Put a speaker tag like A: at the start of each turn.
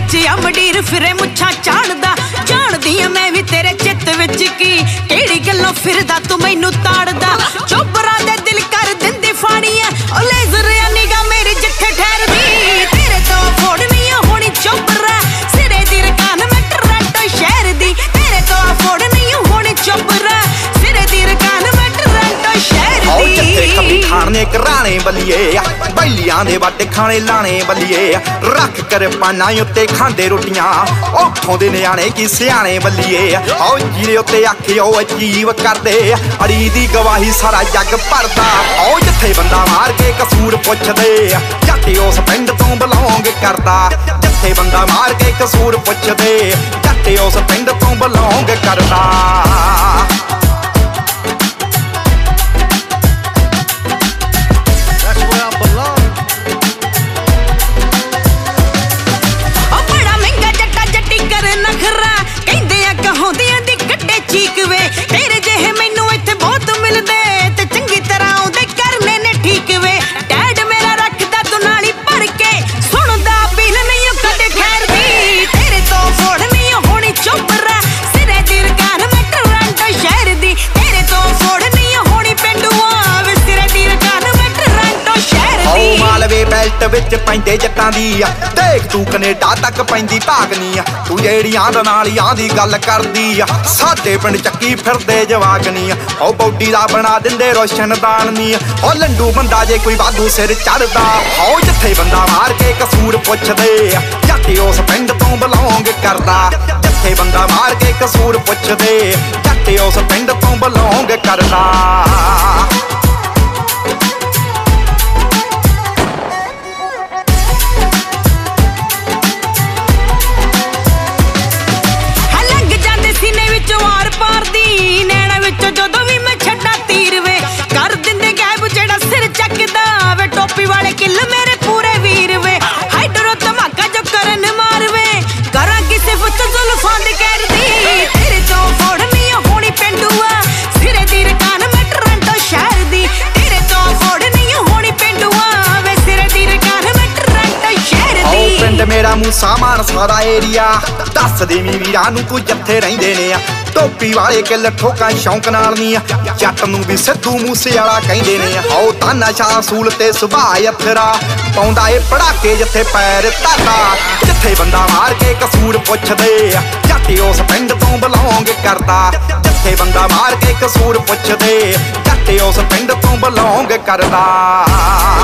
A: विच अमडीर फिरे मुछा झाड़दा जानदी आ मैं भी तेरे चित विच की केड़ी गल्लों फिरदा तू मैनू ताड़दा चोबरा दे दिल कर दिंदी फाड़ी है ओ लेज़र निगाह मेरी जिथे ठहरदी तेरे तो फोड़ नहीं होनी चोबरा सिरे दी रकान मैं टोरंटो शहर दी तेरे तो फोड़ नहीं होनी चोबरा सिरे दी रकान मैं टोरंटो शहर दी
B: जिथे कभी खाने कराने बलिए बैलियां दे बाटे खाने लाने बलिए रख कर पाना उत्ते खांदे रोटियां उठों दे न्याणे की सियाणे बलिए आओ जीरे उत्ते आखे ओ अजीब करदे अड़ी दी गवाही सारा जग भरदा आओ जिथे बंदा मार के कसूर पुछदे जट उस पिंड तो बिलोंग करदा जिथे बंदा मार के कसूर पुछदे जट उस पिंड तो बिलोंग करदा
A: तेरे जेहे मैनू इत्थे बहुत मिलदे ते चंगी तरह आउंदे करने ने ठीक वे डैड मेरा रखदा तू नाली भर के सुनदा बिल नहीं कदे खैर दी तेरे तो फोड़ नहीं होनी चोबरा सिरे दी रकान मैं टोरंटो शहर दी तेरे तो फोड़ नहीं होनी पेंडुआ वे सिरे दी रकान मैं टोरंटो शहर दी
B: मालवे बेल्ट विच पैंदे जट्टां दी देख तू कनेडा तक पैंदी भागनी तू जेड़ियां दा नालियां दी गल करदी साडे पिंड ਚੱਕੀ ਫਿਰਦੇ ਜਵਾਗਨੀ ਉਹ ਬੌਡੀ ਦਾ ਬਣਾ ਦਿੰਦੇ ਰੋਸ਼ਨਦਾਨ ਨੀ ਉਹ ਲੰਡੂ ਬੰਦਾ ਜੇ ਕੋਈ ਵਾਧੂ ਸਿਰ ਚੜਦਾ ਉਹ ਜਿੱਥੇ ਬੰਦਾ ਮਾਰ ਕੇ ਕਸੂਰ ਪੁੱਛਦੇ ਜੱਟ ਉਸ ਪਿੰਡ ਤੋਂ ਬਿਲੋਂਗ ਕਰਦਾ ਜਿੱਥੇ ਬੰਦਾ ਮਾਰ ਕੇ ਕਸੂਰ ਪੁੱਛਦੇ ਜੱਟ ਉਸ ਪਿੰਡ ਤੋਂ ਬਿਲੋਂਗ ਕਰਦਾ मेरा मूसा मानसा दा एरिया दस देवी वीरां नूं तू जत्थे रहिंदे ने टोपी वाले किल ठोकां शौक नाल नी जट नूं भी सिद्धू मूसे वाला कहिंदे ने आओ ताना शाह सूल ते सुभाए अथरा पाउंदा ए पड़ाके जिथे पैर धरदा जिथे बंदा मार के कसूर पुछदे जट उस पिंड तो बिलोंग करदा जिथे बंदा मार के कसूर पुछदे जट उस पिंड तो बिलोंग करदा